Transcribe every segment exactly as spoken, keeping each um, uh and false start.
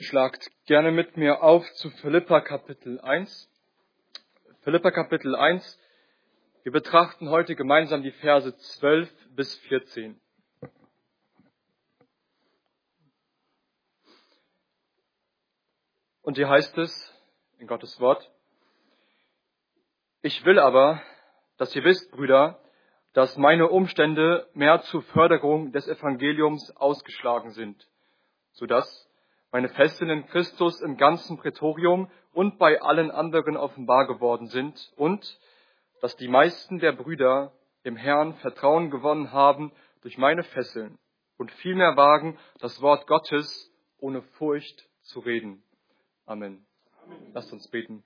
Schlagt gerne mit mir auf zu Philipper Kapitel eins. Philipper Kapitel eins. Wir betrachten heute gemeinsam die Verse zwölf bis vierzehn. Und hier heißt es in Gottes Wort: Ich will aber, dass ihr wisst, Brüder, dass meine Umstände mehr zur Förderung des Evangeliums ausgeschlagen sind, sodass meine Fesseln in Christus im ganzen Prätorium und bei allen anderen offenbar geworden sind und dass die meisten der Brüder im Herrn Vertrauen gewonnen haben durch meine Fesseln und vielmehr wagen, das Wort Gottes ohne Furcht zu reden. Amen. Amen. Lasst uns beten.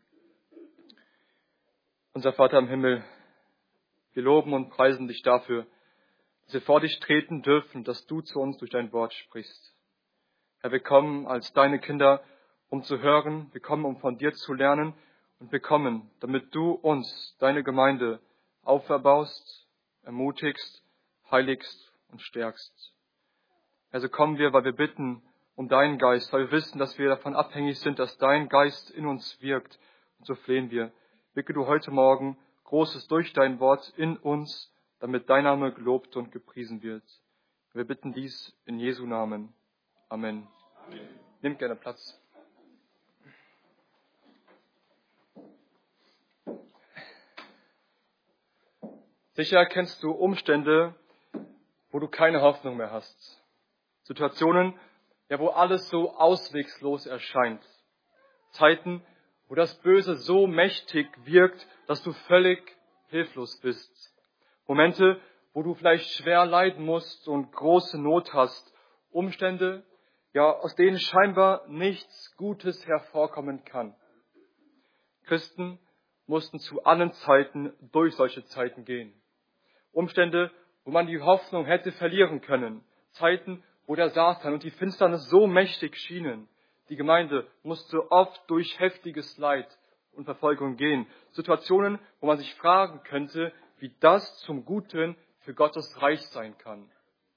Unser Vater im Himmel, wir loben und preisen dich dafür, dass wir vor dich treten dürfen, dass du zu uns durch dein Wort sprichst. Herr, wir kommen als deine Kinder, um zu hören, wir kommen, um von dir zu lernen und wir kommen, damit du uns, deine Gemeinde, auferbaust, ermutigst, heiligst und stärkst. Herr, so kommen wir, weil wir bitten um deinen Geist, weil wir wissen, dass wir davon abhängig sind, dass dein Geist in uns wirkt. Und so flehen wir. Wirke du heute Morgen Großes durch dein Wort in uns, damit dein Name gelobt und gepriesen wird. Wir bitten dies in Jesu Namen. Amen. Amen. Nehmt gerne Platz. Sicher kennst du Umstände, wo du keine Hoffnung mehr hast. Situationen, ja, wo alles so auswegslos erscheint. Zeiten, wo das Böse so mächtig wirkt, dass du völlig hilflos bist. Momente, wo du vielleicht schwer leiden musst und große Not hast. Umstände, ja, aus denen scheinbar nichts Gutes hervorkommen kann. Christen mussten zu allen Zeiten durch solche Zeiten gehen. Umstände, wo man die Hoffnung hätte verlieren können. Zeiten, wo der Satan und die Finsternis so mächtig schienen. Die Gemeinde musste oft durch heftiges Leid und Verfolgung gehen. Situationen, wo man sich fragen könnte, wie das zum Guten für Gottes Reich sein kann.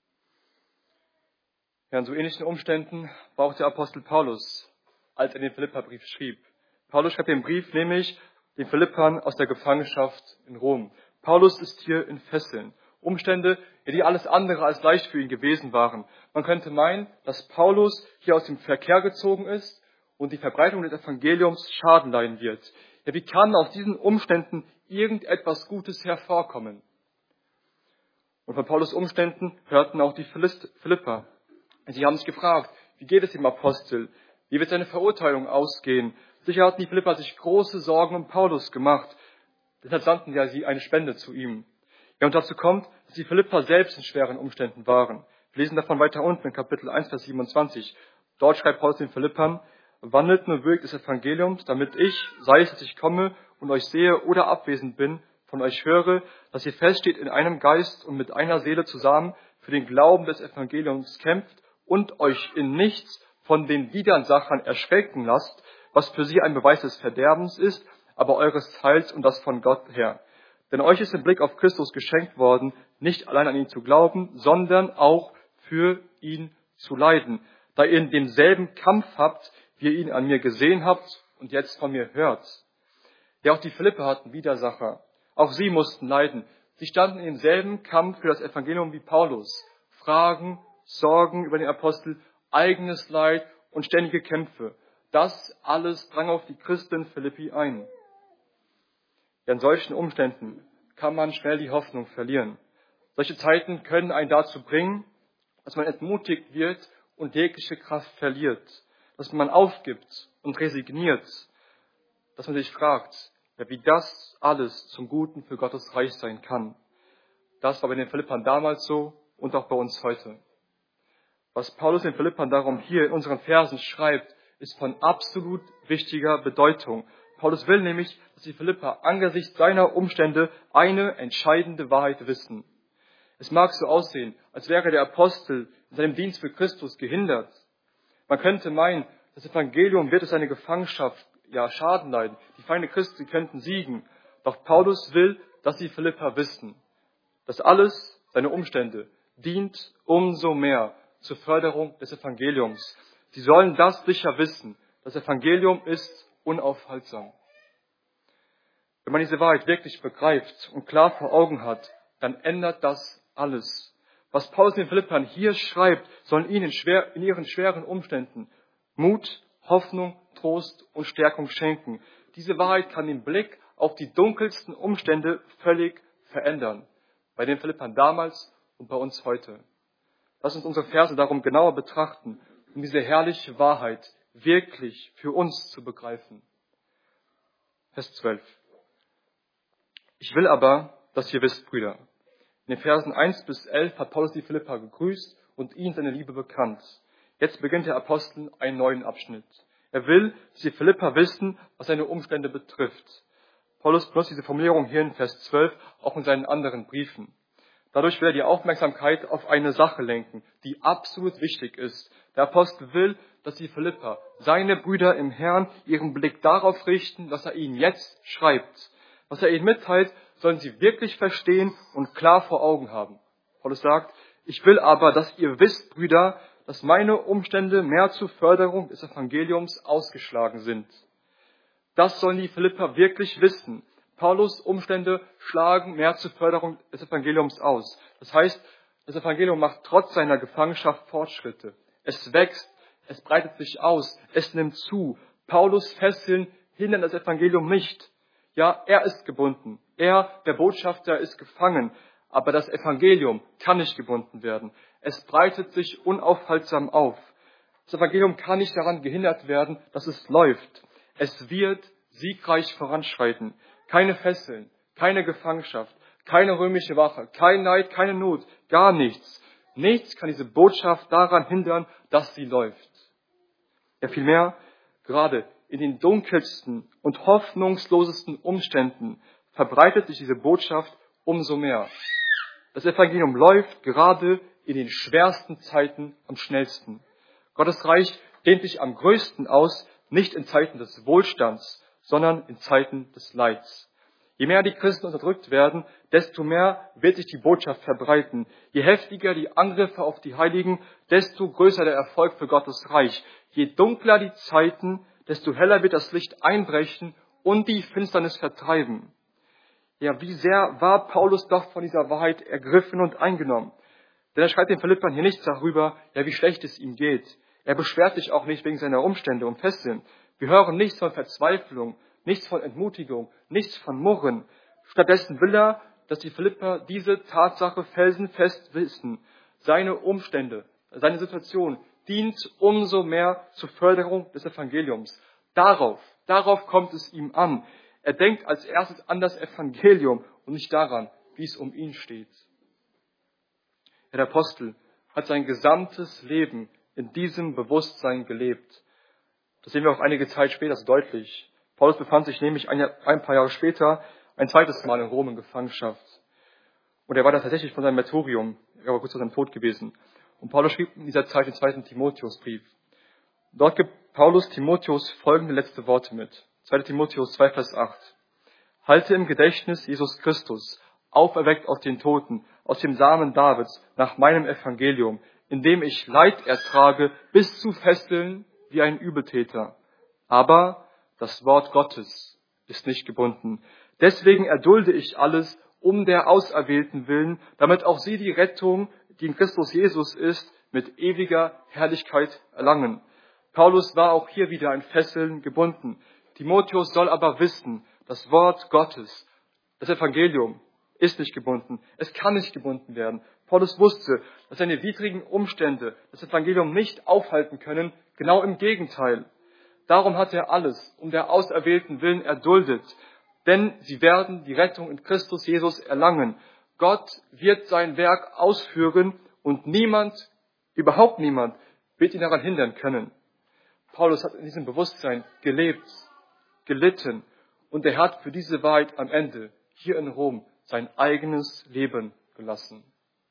Ja, in so ähnlichen Umständen war auch der Apostel Paulus, als er den Philipperbrief schrieb. Paulus schreibt den Brief nämlich den Philippern aus der Gefangenschaft in Rom. Paulus ist hier in Fesseln. Umstände, die alles andere als leicht für ihn gewesen waren. Man könnte meinen, dass Paulus hier aus dem Verkehr gezogen ist und die Verbreitung des Evangeliums Schaden leiden wird. Ja, wie kann aus diesen Umständen irgendetwas Gutes hervorkommen? Und von Paulus' Umständen hörten auch die Philipper. Sie haben sich gefragt, wie geht es dem Apostel? Wie wird seine Verurteilung ausgehen? Sicher hatten die Philipper sich große Sorgen um Paulus gemacht. Deshalb sandten ja sie eine Spende zu ihm. Ja, und dazu kommt, dass die Philipper selbst in schweren Umständen waren. Wir lesen davon weiter unten in Kapitel eins, Vers siebenundzwanzig. Dort schreibt Paulus den Philippern: Wandelt nur Weg des Evangeliums, damit ich, sei es, dass ich komme und euch sehe oder abwesend bin, von euch höre, dass ihr feststeht in einem Geist und mit einer Seele zusammen für den Glauben des Evangeliums kämpft und euch in nichts von den Widersachern erschrecken lasst, was für sie ein Beweis des Verderbens ist, aber eures Heils und das von Gott her. Denn euch ist im Blick auf Christus geschenkt worden, nicht allein an ihn zu glauben, sondern auch für ihn zu leiden, da ihr in demselben Kampf habt, wie ihr ihn an mir gesehen habt und jetzt von mir hört. Ja, auch die Philipper hatten Widersacher. Auch sie mussten leiden. Sie standen in demselben Kampf für das Evangelium wie Paulus. Fragen, Sorgen über den Apostel, eigenes Leid und ständige Kämpfe. Das alles drang auf die Christen Philippi ein. Ja, in solchen Umständen kann man schnell die Hoffnung verlieren. Solche Zeiten können einen dazu bringen, dass man entmutigt wird und jegliche Kraft verliert. Dass man aufgibt und resigniert. Dass man sich fragt, ja, wie das alles zum Guten für Gottes Reich sein kann. Das war bei den Philippern damals so und auch bei uns heute. Was Paulus den Philippern darum hier in unseren Versen schreibt, ist von absolut wichtiger Bedeutung. Paulus will nämlich, dass die Philipper angesichts seiner Umstände eine entscheidende Wahrheit wissen. Es mag so aussehen, als wäre der Apostel in seinem Dienst für Christus gehindert. Man könnte meinen, das Evangelium wird durch seine Gefangenschaft ja Schaden leiden. Die Feinde Christi könnten siegen. Doch Paulus will, dass die Philipper wissen, dass alles, seine Umstände, dient umso mehr zur Förderung des Evangeliums. Sie sollen das sicher wissen. Das Evangelium ist unaufhaltsam. Wenn man diese Wahrheit wirklich begreift und klar vor Augen hat, dann ändert das alles. Was Paulus den Philippern hier schreibt, sollen ihnen in, schwer, in ihren schweren Umständen Mut, Hoffnung, Trost und Stärkung schenken. Diese Wahrheit kann den Blick auf die dunkelsten Umstände völlig verändern. Bei den Philippern damals und bei uns heute. Lass uns unsere Verse darum genauer betrachten, um diese herrliche Wahrheit wirklich für uns zu begreifen. Vers zwölf. Ich will aber, dass ihr wisst, Brüder. In den Versen eins bis elf hat Paulus die Philipper gegrüßt und ihnen seine Liebe bekannt. Jetzt beginnt der Apostel einen neuen Abschnitt. Er will, dass die Philipper wissen, was seine Umstände betrifft. Paulus benutzt diese Formulierung hier in Vers zwölf auch in seinen anderen Briefen. Dadurch will er die Aufmerksamkeit auf eine Sache lenken, die absolut wichtig ist. Der Apostel will, dass die Philipper, seine Brüder im Herrn, ihren Blick darauf richten, was er ihnen jetzt schreibt. Was er ihnen mitteilt, sollen sie wirklich verstehen und klar vor Augen haben. Paulus sagt, ich will aber, dass ihr wisst, Brüder, dass meine Umstände mehr zur Förderung des Evangeliums ausgeschlagen sind. Das sollen die Philipper wirklich wissen. Paulus' Umstände schlagen mehr zur Förderung des Evangeliums aus. Das heißt, das Evangelium macht trotz seiner Gefangenschaft Fortschritte. Es wächst, es breitet sich aus, es nimmt zu. Paulus' Fesseln hindern das Evangelium nicht. Ja, er ist gebunden. Er, der Botschafter, ist gefangen. Aber das Evangelium kann nicht gebunden werden. Es breitet sich unaufhaltsam auf. Das Evangelium kann nicht daran gehindert werden, dass es läuft. Es wird siegreich voranschreiten. Keine Fesseln, keine Gefangenschaft, keine römische Wache, kein Neid, keine Not, gar nichts. Nichts kann diese Botschaft daran hindern, dass sie läuft. Ja, vielmehr, gerade in den dunkelsten und hoffnungslosesten Umständen verbreitet sich diese Botschaft umso mehr. Das Evangelium läuft gerade in den schwersten Zeiten am schnellsten. Gottes Reich dehnt sich am größten aus, nicht in Zeiten des Wohlstands, sondern in Zeiten des Leids. Je mehr die Christen unterdrückt werden, desto mehr wird sich die Botschaft verbreiten. Je heftiger die Angriffe auf die Heiligen, desto größer der Erfolg für Gottes Reich. Je dunkler die Zeiten, desto heller wird das Licht einbrechen und die Finsternis vertreiben. Ja, wie sehr war Paulus doch von dieser Wahrheit ergriffen und eingenommen. Denn er schreibt den Philippern hier nichts darüber, ja, wie schlecht es ihm geht. Er beschwert sich auch nicht wegen seiner Umstände und Fesseln. Wir hören nichts von Verzweiflung, nichts von Entmutigung, nichts von Murren. Stattdessen will er, dass die Philipper diese Tatsache felsenfest wissen. Seine Umstände, seine Situation dient umso mehr zur Förderung des Evangeliums. Darauf, darauf kommt es ihm an. Er denkt als erstes an das Evangelium und nicht daran, wie es um ihn steht. Der Apostel hat sein gesamtes Leben in diesem Bewusstsein gelebt. Das sehen wir auch einige Zeit später so deutlich. Paulus befand sich nämlich ein, Jahr, ein paar Jahre später ein zweites Mal in Rom in Gefangenschaft. Und er war da tatsächlich von seinem Martyrium, er war kurz vor seinem Tod gewesen. Und Paulus schrieb in dieser Zeit den zweiten Timotheusbrief. Dort gibt Paulus Timotheus folgende letzte Worte mit. zweiter Timotheus zwei, Vers acht. Halte im Gedächtnis Jesus Christus, auferweckt aus den Toten, aus dem Samen Davids, nach meinem Evangelium, indem ich Leid ertrage, bis zu Fesseln wie ein Übeltäter. Aber das Wort Gottes ist nicht gebunden. Deswegen erdulde ich alles um der Auserwählten willen, damit auch sie die Rettung, die in Christus Jesus ist, mit ewiger Herrlichkeit erlangen. Paulus war auch hier wieder in Fesseln gebunden. Timotheus soll aber wissen, das Wort Gottes, das Evangelium, ist nicht gebunden. Es kann nicht gebunden werden. Paulus wusste, dass seine widrigen Umstände das Evangelium nicht aufhalten können. Genau im Gegenteil. Darum hat er alles um der Auserwählten willen erduldet. Denn sie werden die Rettung in Christus Jesus erlangen. Gott wird sein Werk ausführen und niemand, überhaupt niemand, wird ihn daran hindern können. Paulus hat in diesem Bewusstsein gelebt, gelitten und er hat für diese Wahrheit am Ende hier in Rom sein eigenes Leben gelassen.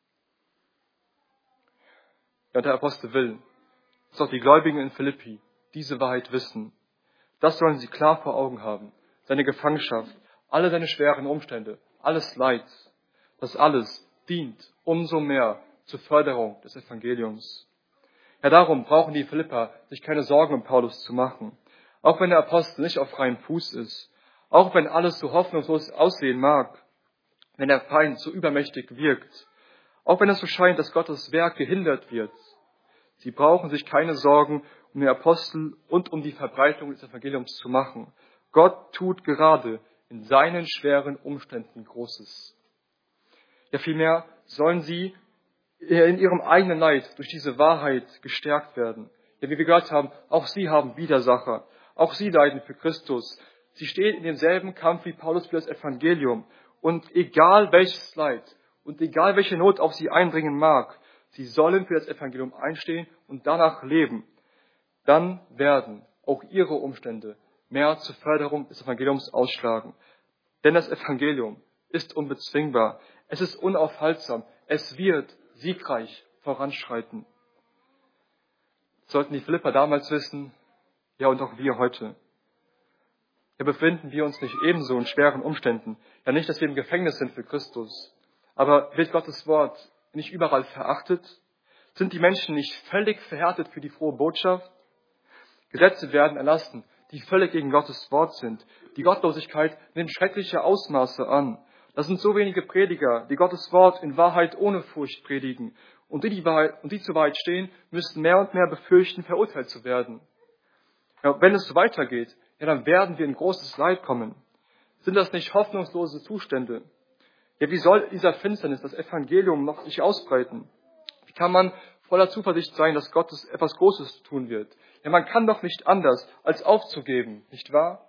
Ja, und der Apostel will, dass auch die Gläubigen in Philippi diese Wahrheit wissen. Das sollen sie klar vor Augen haben. Seine Gefangenschaft, alle seine schweren Umstände, alles Leid, das alles dient umso mehr zur Förderung des Evangeliums. Ja, darum brauchen die Philipper sich keine Sorgen um Paulus zu machen. Auch wenn der Apostel nicht auf freiem Fuß ist, auch wenn alles so hoffnungslos aussehen mag, wenn der Feind so übermächtig wirkt, auch wenn es so scheint, dass Gottes Werk gehindert wird. Sie brauchen sich keine Sorgen um den Apostel und um die Verbreitung des Evangeliums zu machen. Gott tut gerade in seinen schweren Umständen Großes. Ja, vielmehr sollen sie in ihrem eigenen Leid durch diese Wahrheit gestärkt werden. Ja, wie wir gehört haben, auch sie haben Widersacher. Auch sie leiden für Christus. Sie stehen in demselben Kampf wie Paulus für das Evangelium. Und egal welches Leid und egal welche Not auf sie eindringen mag, sie sollen für das Evangelium einstehen und danach leben. Dann werden auch ihre Umstände mehr zur Förderung des Evangeliums ausschlagen. Denn das Evangelium ist unbezwingbar. Es ist unaufhaltsam. Es wird siegreich voranschreiten. Das sollten die Philipper damals wissen, ja und auch wir heute. Ja, befinden wir uns nicht ebenso in schweren Umständen. Ja, nicht, dass wir im Gefängnis sind für Christus. Aber wird Gottes Wort nicht überall verachtet? Sind die Menschen nicht völlig verhärtet für die frohe Botschaft? Gesetze werden erlassen, die völlig gegen Gottes Wort sind. Die Gottlosigkeit nimmt schreckliche Ausmaße an. Das sind so wenige Prediger, die Gottes Wort in Wahrheit ohne Furcht predigen. Und die, die, Wahrheit, und die zur Wahrheit stehen, müssen mehr und mehr befürchten, verurteilt zu werden. Ja, wenn es so weitergeht, ja, dann werden wir in großes Leid kommen. Sind das nicht hoffnungslose Zustände? Ja, wie soll dieser Finsternis das Evangelium noch sich ausbreiten? Wie kann man voller Zuversicht sein, dass Gott etwas Großes tun wird? Ja, man kann doch nicht anders, als aufzugeben, nicht wahr?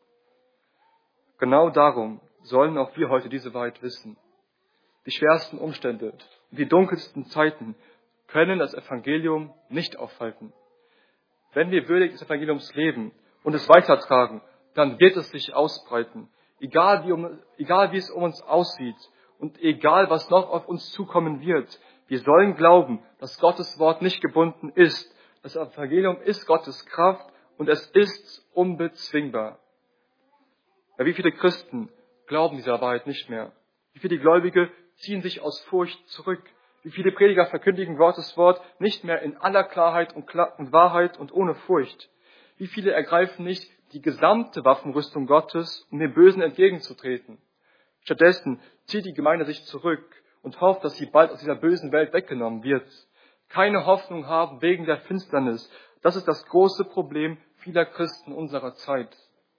Genau darum sollen auch wir heute diese Wahrheit wissen. Die schwersten Umstände und die dunkelsten Zeiten können das Evangelium nicht aufhalten. Wenn wir würdig des Evangeliums leben und es weitertragen, dann wird es sich ausbreiten. Egal wie, um, egal wie es um uns aussieht und egal was noch auf uns zukommen wird, wir sollen glauben, dass Gottes Wort nicht gebunden ist. Das Evangelium ist Gottes Kraft und es ist unbezwingbar. Ja, wie viele Christen glauben dieser Wahrheit nicht mehr? Wie viele Gläubige ziehen sich aus Furcht zurück? Wie viele Prediger verkündigen Gottes Wort nicht mehr in aller Klarheit und, Klar- und Wahrheit und ohne Furcht? Wie viele ergreifen nicht die gesamte Waffenrüstung Gottes, um dem Bösen entgegenzutreten? Stattdessen zieht die Gemeinde sich zurück und hofft, dass sie bald aus dieser bösen Welt weggenommen wird. Keine Hoffnung haben wegen der Finsternis. Das ist das große Problem vieler Christen unserer Zeit.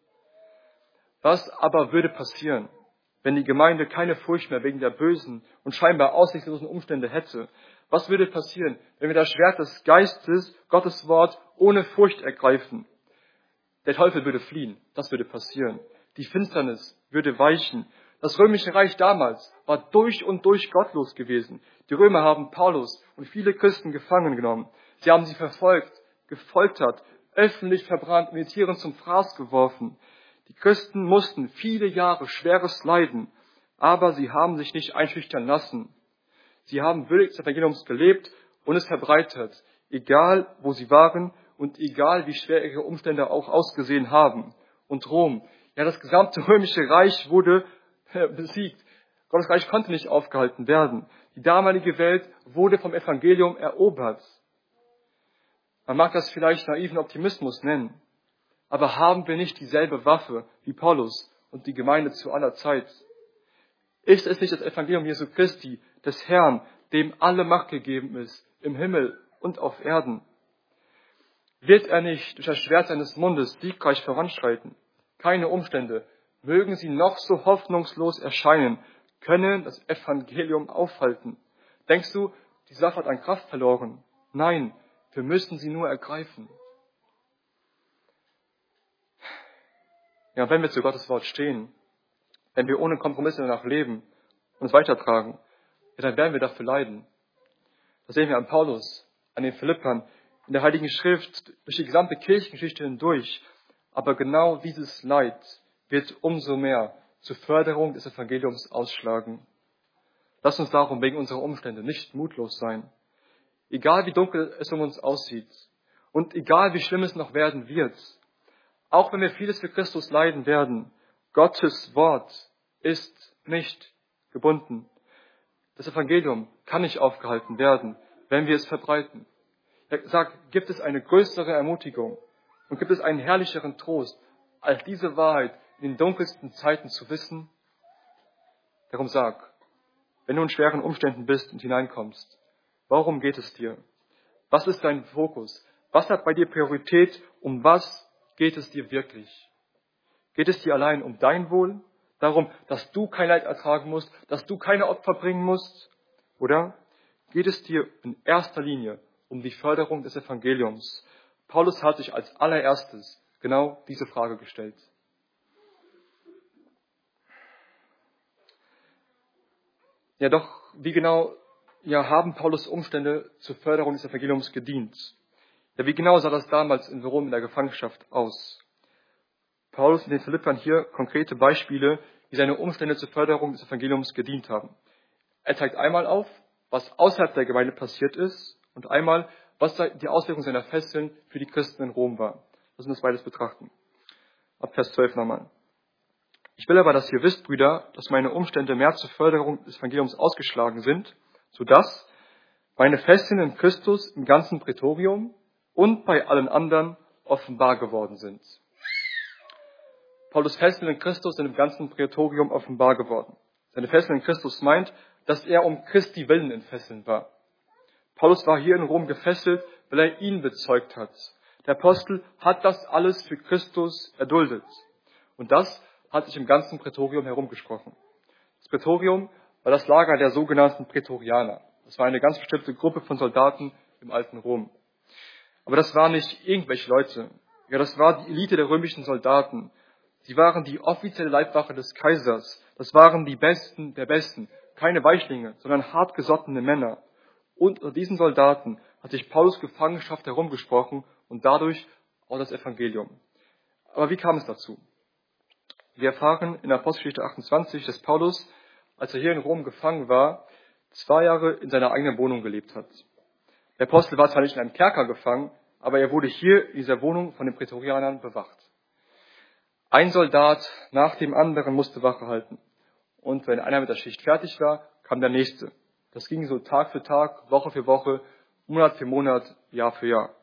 Was aber würde passieren, wenn die Gemeinde keine Furcht mehr wegen der bösen und scheinbar aussichtslosen Umstände hätte? Was würde passieren, wenn wir das Schwert des Geistes, Gottes Wort, ohne Furcht ergreifen? Der Teufel würde fliehen, das würde passieren. Die Finsternis würde weichen. Das römische Reich damals war durch und durch gottlos gewesen. Die Römer haben Paulus und viele Christen gefangen genommen. Sie haben sie verfolgt, gefoltert, öffentlich verbrannt und die Tiere zum Fraß geworfen. Die Christen mussten viele Jahre schweres leiden, aber sie haben sich nicht einschüchtern lassen. Sie haben würdig des Evangeliums gelebt und es verbreitet, egal wo sie waren und egal wie schwer ihre Umstände auch ausgesehen haben. Und Rom, ja, das gesamte römische Reich wurde besiegt. Gottes Reich konnte nicht aufgehalten werden. Die damalige Welt wurde vom Evangelium erobert. Man mag das vielleicht naiven Optimismus nennen. Aber haben wir nicht dieselbe Waffe wie Paulus und die Gemeinde zu aller Zeit? Ist es nicht das Evangelium Jesu Christi, des Herrn, dem alle Macht gegeben ist, im Himmel und auf Erden? Wird er nicht durch das Schwert seines Mundes siegreich voranschreiten? Keine Umstände, mögen sie noch so hoffnungslos erscheinen, können das Evangelium aufhalten. Denkst du, die Sache hat an Kraft verloren? Nein, wir müssen sie nur ergreifen. Ja, wenn wir zu Gottes Wort stehen, wenn wir ohne Kompromisse danach leben und es weitertragen, ja, dann werden wir dafür leiden. Das sehen wir an Paulus, an den Philippern, in der Heiligen Schrift, durch die gesamte Kirchengeschichte hindurch. Aber genau dieses Leid wird umso mehr zur Förderung des Evangeliums ausschlagen. Lass uns darum wegen unserer Umstände nicht mutlos sein. Egal wie dunkel es um uns aussieht und egal wie schlimm es noch werden wird, auch wenn wir vieles für Christus leiden werden, Gottes Wort ist nicht gebunden. Das Evangelium kann nicht aufgehalten werden, wenn wir es verbreiten. Er sagt, gibt es eine größere Ermutigung und gibt es einen herrlicheren Trost, als diese Wahrheit in den dunkelsten Zeiten zu wissen? Darum sag, wenn du in schweren Umständen bist und hineinkommst, worum geht es dir? Was ist dein Fokus? Was hat bei dir Priorität? Um was geht es dir wirklich? Geht es dir allein um dein Wohl? Darum, dass du kein Leid ertragen musst, dass du keine Opfer bringen musst? Oder geht es dir in erster Linie um die Förderung des Evangeliums? Paulus hat sich als allererstes genau diese Frage gestellt. Ja, doch, wie genau ja, haben Paulus Umstände zur Förderung des Evangeliums gedient? Ja, wie genau sah das damals in Rom in der Gefangenschaft aus? Paulus in den Philippern hier konkrete Beispiele, wie seine Umstände zur Förderung des Evangeliums gedient haben. Er zeigt einmal auf, was außerhalb der Gemeinde passiert ist und einmal, was die Auswirkung seiner Fesseln für die Christen in Rom war. Lass uns das beides betrachten. Ab Vers zwölf nochmal. Ich will aber, dass ihr wisst, Brüder, dass meine Umstände mehr zur Förderung des Evangeliums ausgeschlagen sind, sodass meine Fesseln in Christus im ganzen Prätorium und bei allen anderen offenbar geworden sind. Paulus' Fesseln in Christus sind im ganzen Prätorium offenbar geworden. Seine Fesseln in Christus meint, dass er um Christi willen in Fesseln war. Paulus war hier in Rom gefesselt, weil er ihn bezeugt hat. Der Apostel hat das alles für Christus erduldet. Und das hat sich im ganzen Prätorium herumgesprochen. Das Prätorium war das Lager der sogenannten Prätorianer. Das war eine ganz bestimmte Gruppe von Soldaten im alten Rom. Aber das waren nicht irgendwelche Leute. Ja, das war die Elite der römischen Soldaten. Sie waren die offizielle Leibwache des Kaisers. Das waren die Besten der Besten. Keine Weichlinge, sondern hartgesottene Männer. Und unter diesen Soldaten hat sich Paulus Gefangenschaft herumgesprochen und dadurch auch das Evangelium. Aber wie kam es dazu? Wir erfahren in Apostelgeschichte achtundzwanzig, dass Paulus, als er hier in Rom gefangen war, zwei Jahre in seiner eigenen Wohnung gelebt hat. Der Apostel war zwar nicht in einem Kerker gefangen, aber er wurde hier in dieser Wohnung von den Prätorianern bewacht. Ein Soldat nach dem anderen musste Wache halten. Und wenn einer mit der Schicht fertig war, kam der nächste. Das ging so Tag für Tag, Woche für Woche, Monat für Monat, Jahr für Jahr.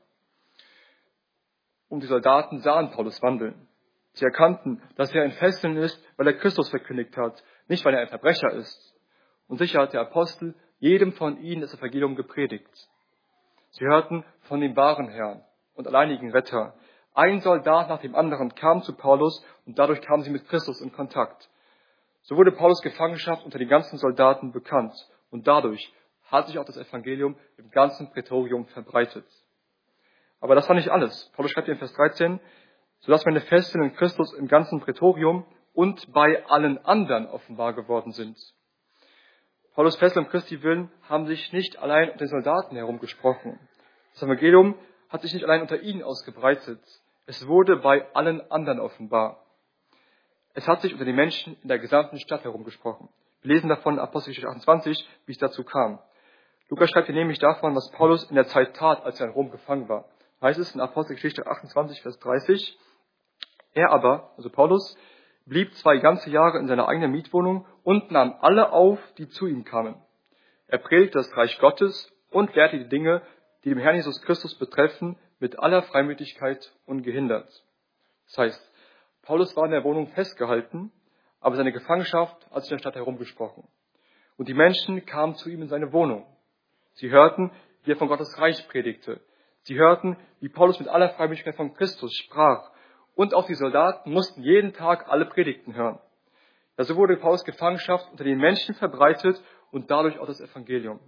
Und die Soldaten sahen Paulus wandeln. Sie erkannten, dass er in Fesseln ist, weil er Christus verkündigt hat, nicht weil er ein Verbrecher ist. Und sicher hat der Apostel jedem von ihnen das Evangelium gepredigt. Sie hörten von dem wahren Herrn und alleinigen Retter. Ein Soldat nach dem anderen kam zu Paulus und dadurch kamen sie mit Christus in Kontakt. So wurde Paulus' Gefangenschaft unter den ganzen Soldaten bekannt und dadurch hat sich auch das Evangelium im ganzen Prätorium verbreitet. Aber das war nicht alles. Paulus schreibt in Vers dreizehn, sodass meine Fesseln in Christus im ganzen Prätorium und bei allen anderen offenbar geworden sind. Paulus' Fesseln um Christi willen haben sich nicht allein unter den Soldaten herumgesprochen. Das Evangelium hat sich nicht allein unter ihnen ausgebreitet. Es wurde bei allen anderen offenbar. Es hat sich unter den Menschen in der gesamten Stadt herumgesprochen. Wir lesen davon in Apostelgeschichte achtundzwanzig, wie es dazu kam. Lukas schreibt hier nämlich davon, was Paulus in der Zeit tat, als er in Rom gefangen war. Da heißt es in Apostelgeschichte achtundzwanzig, Vers dreißig, er aber, also Paulus, blieb zwei ganze Jahre in seiner eigenen Mietwohnung und nahm alle auf, die zu ihm kamen. Er predigte das Reich Gottes und lehrte die Dinge, die dem Herrn Jesus Christus betreffen, mit aller Freimütigkeit ungehindert. Das heißt, Paulus war in der Wohnung festgehalten, aber seine Gefangenschaft hat sich in der Stadt herumgesprochen. Und die Menschen kamen zu ihm in seine Wohnung. Sie hörten, wie er von Gottes Reich predigte. Sie hörten, wie Paulus mit aller Freimütigkeit von Christus sprach. Und auch die Soldaten mussten jeden Tag alle Predigten hören. Ja, so wurde Paulus' Gefangenschaft unter den Menschen verbreitet und dadurch auch das Evangelium.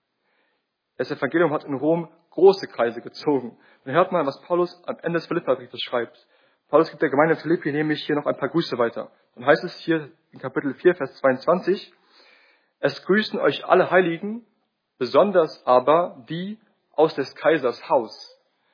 Das Evangelium hat in Rom große Kreise gezogen. Dann hört man, was Paulus am Ende des Philipperbriefes schreibt. Paulus gibt der Gemeinde in Philippi nämlich hier noch ein paar Grüße weiter. Dann heißt es hier in Kapitel vier, Vers zweiundzwanzig, es grüßen euch alle Heiligen, besonders aber die aus des Kaisers Haus.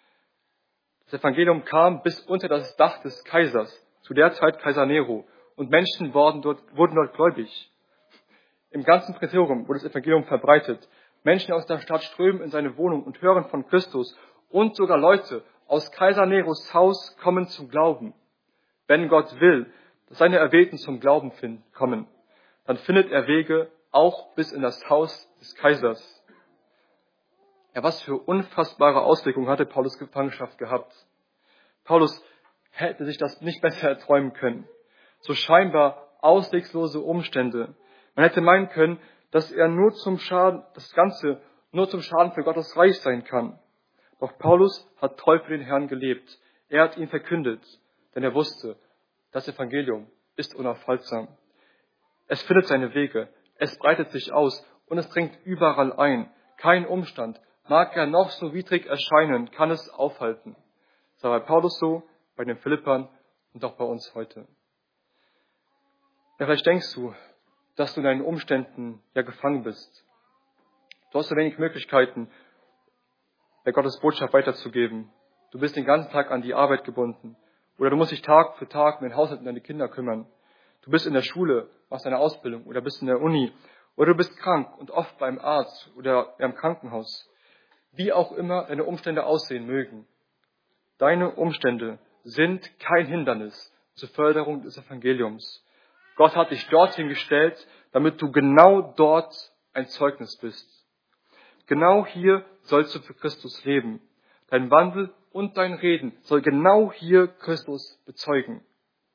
Das Evangelium kam bis unter das Dach des Kaisers, zu der Zeit Kaiser Nero, und Menschen wurden dort, wurden dort gläubig. Im ganzen Prätorium wurde das Evangelium verbreitet. Menschen aus der Stadt strömen in seine Wohnung und hören von Christus, und sogar Leute aus Kaiser Neros Haus kommen zum Glauben. Wenn Gott will, dass seine Erwählten zum Glauben finden, kommen, dann findet er Wege auch bis in das Haus des Kaisers. Ja, was für unfassbare Auswirkungen hatte Paulus Gefangenschaft gehabt. Paulus hätte sich das nicht besser erträumen können. So scheinbar auswegslose Umstände. Man hätte meinen können, dass er nur zum Schaden, das Ganze nur zum Schaden für Gottes Reich sein kann. Doch Paulus hat treu für den Herrn gelebt. Er hat ihn verkündet, denn er wusste, das Evangelium ist unaufhaltsam. Es findet seine Wege, es breitet sich aus und es dringt überall ein. Kein Umstand, mag er noch so widrig erscheinen, kann es aufhalten. Das war bei Paulus so, bei den Philippern und auch bei uns heute. Ja, vielleicht denkst du, dass du in deinen Umständen ja gefangen bist. Du hast so wenig Möglichkeiten, der Gottes Botschaft weiterzugeben. Du bist den ganzen Tag an die Arbeit gebunden. Oder du musst dich Tag für Tag um den Haushalt und deine Kinder kümmern. Du bist in der Schule, machst deine Ausbildung oder bist in der Uni. Oder du bist krank und oft beim Arzt oder im Krankenhaus. Wie auch immer deine Umstände aussehen mögen. Deine Umstände sind kein Hindernis zur Förderung des Evangeliums. Gott hat dich dorthin gestellt, damit du genau dort ein Zeugnis bist. Genau hier sollst du für Christus leben. Dein Wandel und dein Reden soll genau hier Christus bezeugen.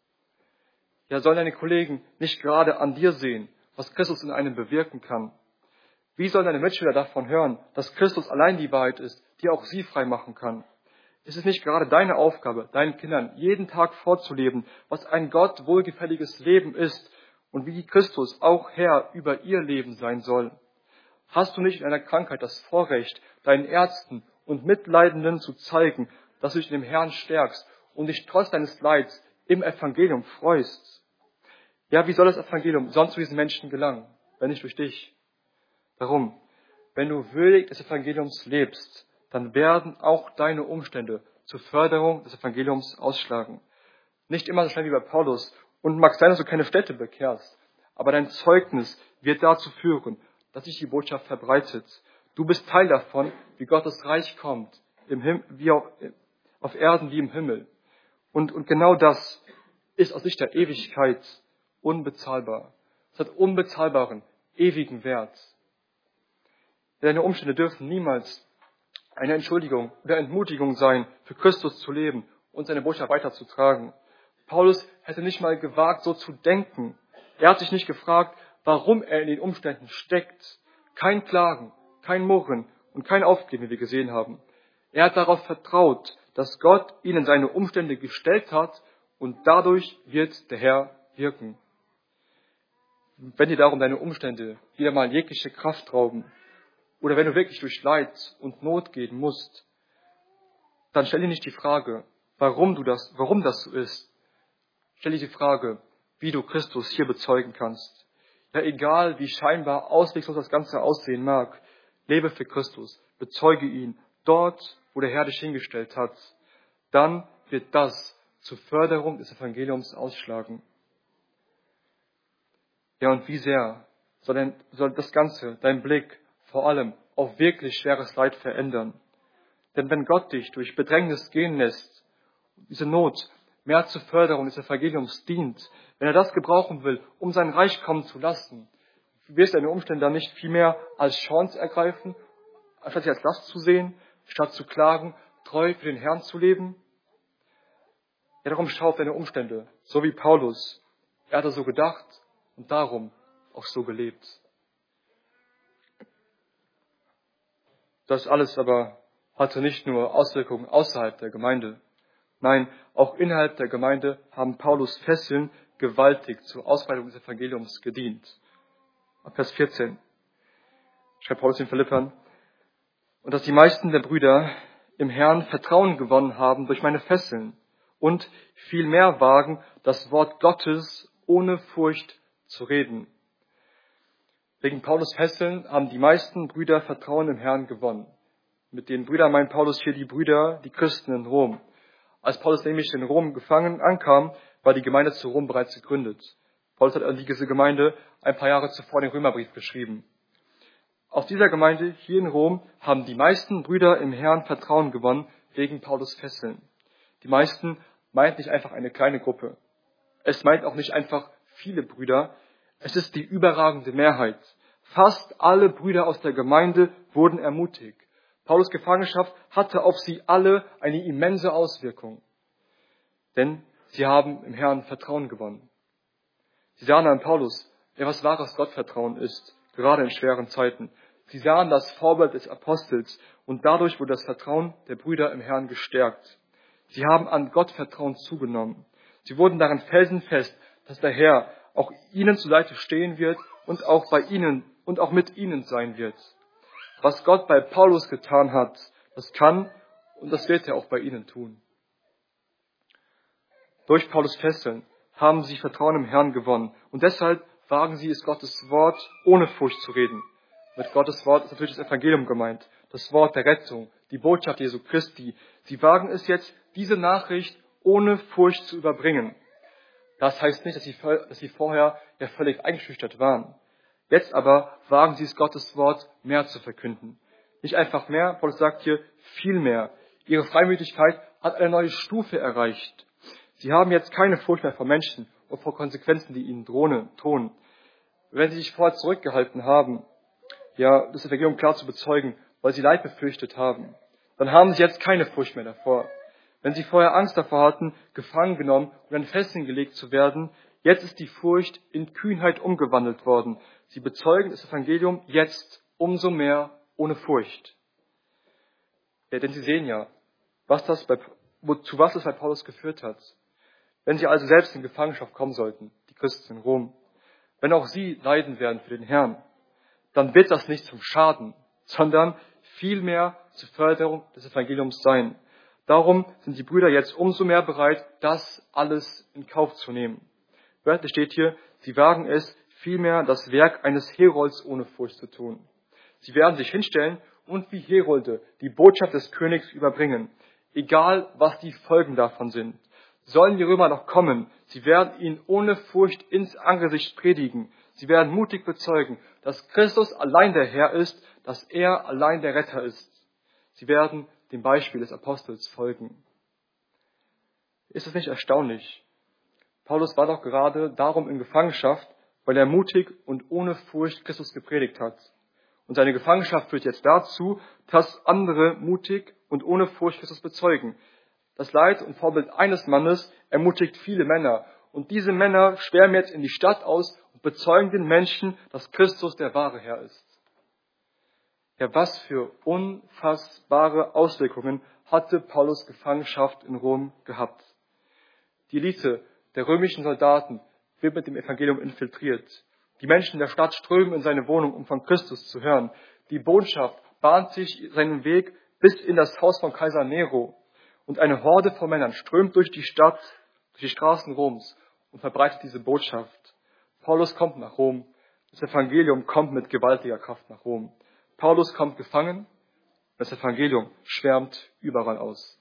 Ja, sollen deine Kollegen nicht gerade an dir sehen, was Christus in einem bewirken kann? Wie sollen deine Mitschüler davon hören, dass Christus allein die Wahrheit ist, die auch sie frei machen kann? Ist es nicht gerade deine Aufgabe, deinen Kindern jeden Tag vorzuleben, was ein Gott wohlgefälliges Leben ist und wie Christus auch Herr über ihr Leben sein soll? Hast du nicht in einer Krankheit das Vorrecht, deinen Ärzten und Mitleidenden zu zeigen, dass du dich in dem Herrn stärkst und dich trotz deines Leids im Evangelium freust? Ja, wie soll das Evangelium sonst zu diesen Menschen gelangen, wenn nicht durch dich? Darum, wenn du würdig des Evangeliums lebst, dann werden auch deine Umstände zur Förderung des Evangeliums ausschlagen. Nicht immer so schnell wie bei Paulus und mag sein, dass du keine Städte bekehrst, aber dein Zeugnis wird dazu führen, dass sich die Botschaft verbreitet. Du bist Teil davon, wie Gottes Reich kommt, im Him- wie auf, auf Erden wie im Himmel. Und, und genau das ist aus Sicht der Ewigkeit unbezahlbar. Es hat unbezahlbaren, ewigen Wert. Deine Umstände dürfen niemals eine Entschuldigung oder Entmutigung sein, für Christus zu leben und seine Botschaft weiterzutragen. Paulus hätte nicht mal gewagt, so zu denken. Er hat sich nicht gefragt, warum er in den Umständen steckt. Kein Klagen, kein Murren und kein Aufgeben, wie wir gesehen haben. Er hat darauf vertraut, dass Gott ihn in seine Umstände gestellt hat und dadurch wird der Herr wirken. Wenn dir darum deine Umstände wieder mal jegliche Kraft rauben oder wenn du wirklich durch Leid und Not gehen musst, dann stell dir nicht die Frage, warum du das, warum das so ist. Stell dir die Frage, wie du Christus hier bezeugen kannst. Ja, egal wie scheinbar ausweglos das Ganze aussehen mag, lebe für Christus, bezeuge ihn dort, wo der Herr dich hingestellt hat. Dann wird das zur Förderung des Evangeliums ausschlagen. Ja, und wie sehr soll, denn, soll das Ganze, dein Blick, vor allem auf wirklich schweres Leid verändern? Denn wenn Gott dich durch Bedrängnis gehen lässt, diese Not mehr zur Förderung des Evangeliums dient, wenn er das gebrauchen will, um sein Reich kommen zu lassen, wirst du deine Umstände dann nicht viel mehr als Chance ergreifen, anstatt sie als Last zu sehen, statt zu klagen, treu für den Herrn zu leben? Ja, darum schau auf deine Umstände, so wie Paulus. Er hatte so gedacht und darum auch so gelebt. Das alles aber hatte nicht nur Auswirkungen außerhalb der Gemeinde. Nein, auch innerhalb der Gemeinde haben Paulus Fesseln gewaltig zur Ausbreitung des Evangeliums gedient. Ab Vers vierzehn schreibt Paulus den Philippern, und dass die meisten der Brüder im Herrn Vertrauen gewonnen haben durch meine Fesseln und viel mehr wagen, das Wort Gottes ohne Furcht zu reden. Wegen Paulus Fesseln haben die meisten Brüder Vertrauen im Herrn gewonnen. Mit den Brüdern meint Paulus hier die Brüder, die Christen in Rom. Als Paulus nämlich in Rom gefangen ankam, war die Gemeinde zu Rom bereits gegründet. Paulus hat an diese Gemeinde ein paar Jahre zuvor den Römerbrief geschrieben. Aus dieser Gemeinde hier in Rom haben die meisten Brüder im Herrn Vertrauen gewonnen wegen Paulus Fesseln. Die meisten meint nicht einfach eine kleine Gruppe. Es meint auch nicht einfach viele Brüder. Es ist die überragende Mehrheit. Fast alle Brüder aus der Gemeinde wurden ermutigt. Paulus' Gefangenschaft hatte auf sie alle eine immense Auswirkung. Denn sie haben im Herrn Vertrauen gewonnen. Sie sahen an Paulus, ja, was wahres Gottvertrauen ist, gerade in schweren Zeiten. Sie sahen das Vorbild des Apostels und dadurch wurde das Vertrauen der Brüder im Herrn gestärkt. Sie haben an Gott Vertrauen zugenommen. Sie wurden darin felsenfest, dass der Herr auch ihnen zur Seite stehen wird und auch bei ihnen und auch mit ihnen sein wird. Was Gott bei Paulus getan hat, das kann und das wird er auch bei ihnen tun. Durch Paulus Fesseln haben sie Vertrauen im Herrn gewonnen und deshalb wagen sie es, Gottes Wort ohne Furcht zu reden. Mit Gottes Wort ist natürlich das Evangelium gemeint, das Wort der Rettung, die Botschaft Jesu Christi. Sie wagen es jetzt, diese Nachricht ohne Furcht zu überbringen. Das heißt nicht, dass sie, dass sie vorher ja völlig eingeschüchtert waren. Jetzt aber wagen sie es, Gottes Wort mehr zu verkünden. Nicht einfach mehr, Paulus sagt hier, viel mehr. Ihre Freimütigkeit hat eine neue Stufe erreicht. Sie haben jetzt keine Furcht mehr vor Menschen und vor Konsequenzen, die ihnen drohen. drohen. Wenn sie sich vorher zurückgehalten haben, ja, das Evangelium klar zu bezeugen, weil sie Leid befürchtet haben, dann haben sie jetzt keine Furcht mehr davor. Wenn sie vorher Angst davor hatten, gefangen genommen und an Fesseln gelegt zu werden, jetzt ist die Furcht in Kühnheit umgewandelt worden. Sie bezeugen das Evangelium jetzt umso mehr ohne Furcht. Ja, denn sie sehen ja, was das bei, zu was es bei Paulus geführt hat. Wenn sie also selbst in Gefangenschaft kommen sollten, die Christen in Rom, wenn auch sie leiden werden für den Herrn, dann wird das nicht zum Schaden, sondern vielmehr zur Förderung des Evangeliums sein. Darum sind die Brüder jetzt umso mehr bereit, das alles in Kauf zu nehmen. Wörtlich steht hier, sie wagen es, vielmehr das Werk eines Herolds ohne Furcht zu tun. Sie werden sich hinstellen und wie Herolde die Botschaft des Königs überbringen, egal was die Folgen davon sind. Sollen die Römer noch kommen, sie werden ihn ohne Furcht ins Angesicht predigen. Sie werden mutig bezeugen, dass Christus allein der Herr ist, dass er allein der Retter ist. Sie werden dem Beispiel des Apostels folgen. Ist es nicht erstaunlich? Paulus war doch gerade darum in Gefangenschaft, weil er mutig und ohne Furcht Christus gepredigt hat. Und seine Gefangenschaft führt jetzt dazu, dass andere mutig und ohne Furcht Christus bezeugen. Das Leid und Vorbild eines Mannes ermutigt viele Männer. Und diese Männer schwärmen jetzt in die Stadt aus und bezeugen den Menschen, dass Christus der wahre Herr ist. Ja, was für unfassbare Auswirkungen hatte Paulus' Gefangenschaft in Rom gehabt. Die Elite der römischen Soldaten wird mit dem Evangelium infiltriert. Die Menschen der Stadt strömen in seine Wohnung, um von Christus zu hören. Die Botschaft bahnt sich seinen Weg bis in das Haus von Kaiser Nero. Und eine Horde von Männern strömt durch die Stadt, durch die Straßen Roms und verbreitet diese Botschaft. Paulus kommt nach Rom. Das Evangelium kommt mit gewaltiger Kraft nach Rom. Paulus kommt gefangen. Das Evangelium schwärmt überall aus.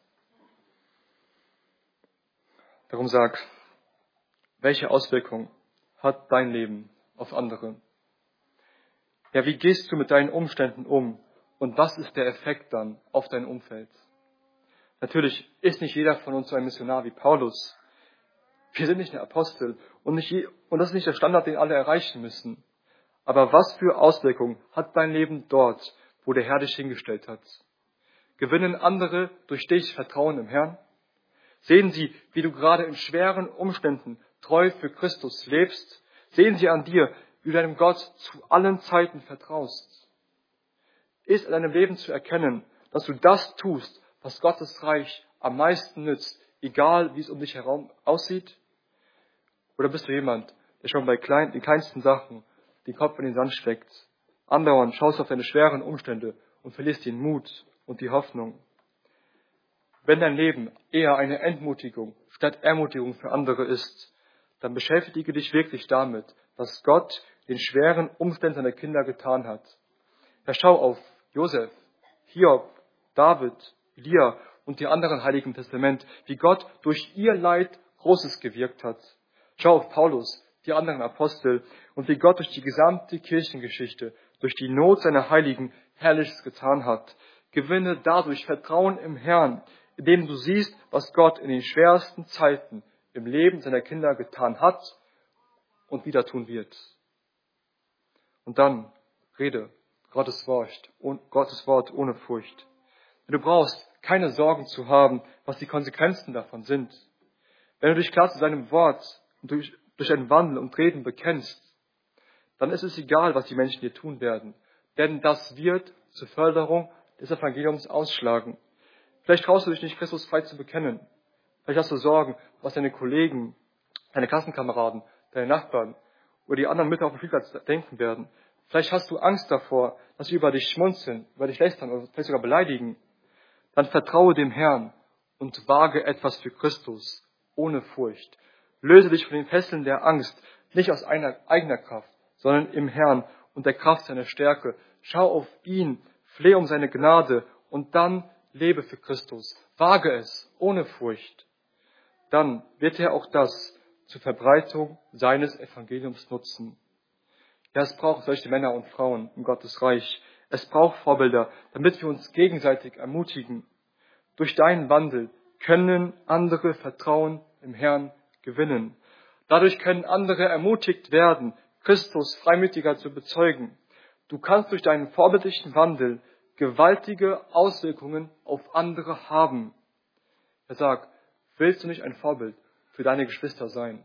Darum sag, welche Auswirkung hat dein Leben auf andere? Ja, wie gehst du mit deinen Umständen um? Und was ist der Effekt dann auf dein Umfeld? Natürlich ist nicht jeder von uns so ein Missionar wie Paulus. Wir sind nicht ein Apostel und, nicht je, und das ist nicht der Standard, den alle erreichen müssen. Aber was für Auswirkungen hat dein Leben dort, wo der Herr dich hingestellt hat? Gewinnen andere durch dich Vertrauen im Herrn? Sehen sie, wie du gerade in schweren Umständen treu für Christus lebst? Sehen sie an dir, wie du deinem Gott zu allen Zeiten vertraust? Ist in deinem Leben zu erkennen, dass du das tust, was Gottes Reich am meisten nützt, egal wie es um dich herum aussieht? Oder bist du jemand, der schon bei klein, den kleinsten Sachen den Kopf in den Sand steckt, andauernd schaust auf deine schweren Umstände und verlierst den Mut und die Hoffnung? Wenn dein Leben eher eine Entmutigung statt Ermutigung für andere ist, dann beschäftige dich wirklich damit, was Gott den schweren Umständen seiner Kinder getan hat. Ja, schau auf Josef, Hiob, David, Elia und die anderen Heiligen im Testament, wie Gott durch ihr Leid Großes gewirkt hat. Schau auf Paulus, die anderen Apostel und wie Gott durch die gesamte Kirchengeschichte, durch die Not seiner Heiligen Herrliches getan hat. Gewinne dadurch Vertrauen im Herrn, indem du siehst, was Gott in den schwersten Zeiten im Leben seiner Kinder getan hat und wieder tun wird. Und dann rede Gottes Wort, Gottes Wort ohne Furcht. Wenn du brauchst, keine Sorgen zu haben, was die Konsequenzen davon sind. Wenn du dich klar zu seinem Wort und durch, durch einen Wandel und Reden bekennst, dann ist es egal, was die Menschen dir tun werden. Denn das wird zur Förderung des Evangeliums ausschlagen. Vielleicht traust du dich nicht, Christus frei zu bekennen. Vielleicht hast du Sorgen, was deine Kollegen, deine Klassenkameraden, deine Nachbarn oder die anderen Mütter auf dem Spielplatz denken werden. Vielleicht hast du Angst davor, dass sie über dich schmunzeln, über dich lästern oder vielleicht sogar beleidigen. Dann vertraue dem Herrn und wage etwas für Christus, ohne Furcht. Löse dich von den Fesseln der Angst, nicht aus einer, eigener Kraft, sondern im Herrn und der Kraft seiner Stärke. Schau auf ihn, flehe um seine Gnade und dann lebe für Christus. Wage es, ohne Furcht. Dann wird er auch das zur Verbreitung seines Evangeliums nutzen. Ja, es braucht solche Männer und Frauen in Gottes Reich. Es braucht Vorbilder, damit wir uns gegenseitig ermutigen. Durch deinen Wandel können andere Vertrauen im Herrn gewinnen. Dadurch können andere ermutigt werden, Christus freimütiger zu bezeugen. Du kannst durch deinen vorbildlichen Wandel gewaltige Auswirkungen auf andere haben. Er sagt, willst du nicht ein Vorbild für deine Geschwister sein?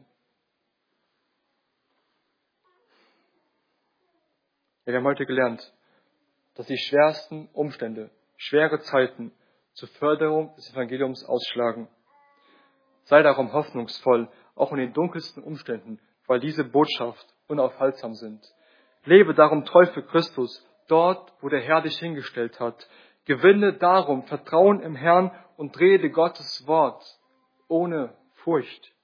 Ja, wir haben heute gelernt, dass die schwersten Umstände, schwere Zeiten zur Förderung des Evangeliums ausschlagen. Sei darum hoffnungsvoll, auch in den dunkelsten Umständen, weil diese Botschaft unaufhaltsam sind. Lebe darum treu für Christus, dort, wo der Herr dich hingestellt hat. Gewinne darum Vertrauen im Herrn und rede Gottes Wort ohne Furcht.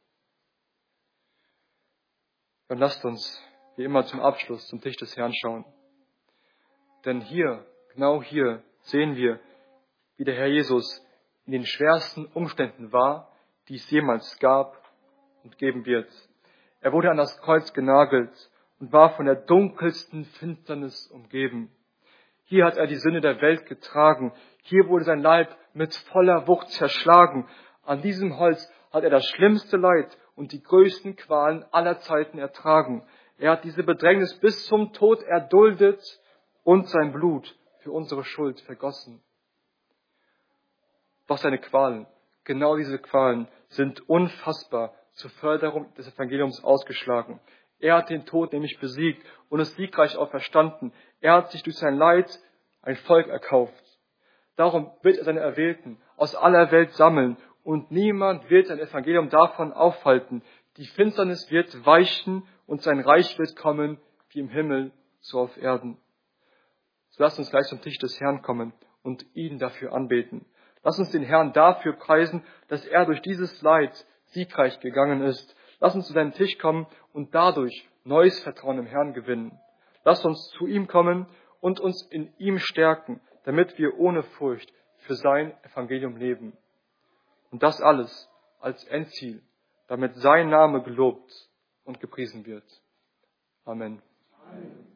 Dann lasst uns wie immer zum Abschluss zum Tisch des Herrn schauen. Denn hier, genau hier, sehen wir, wie der Herr Jesus in den schwersten Umständen war, die es jemals gab und geben wird. Er wurde an das Kreuz genagelt und war von der dunkelsten Finsternis umgeben. Hier hat er die Sünde der Welt getragen. Hier wurde sein Leib mit voller Wucht zerschlagen. An diesem Holz hat er das schlimmste Leid und die größten Qualen aller Zeiten ertragen. Er hat diese Bedrängnis bis zum Tod erduldet und sein Blut für unsere Schuld vergossen. Doch seine Qualen, genau diese Qualen, sind unfassbar zur Förderung des Evangeliums ausgeschlagen. Er hat den Tod nämlich besiegt und ist siegreich auferstanden. Er hat sich durch sein Leid ein Volk erkauft. Darum wird er seine Erwählten aus aller Welt sammeln und niemand wird sein Evangelium davon aufhalten. Die Finsternis wird weichen und sein Reich wird kommen, wie im Himmel, so auf Erden. So lasst uns gleich zum Tisch des Herrn kommen und ihn dafür anbeten. Lass uns den Herrn dafür preisen, dass er durch dieses Leid siegreich gegangen ist. Lass uns zu seinem Tisch kommen und dadurch neues Vertrauen im Herrn gewinnen. Lass uns zu ihm kommen und uns in ihm stärken, damit wir ohne Furcht für sein Evangelium leben. Und das alles als Endziel, damit sein Name gelobt und gepriesen wird. Amen. Amen.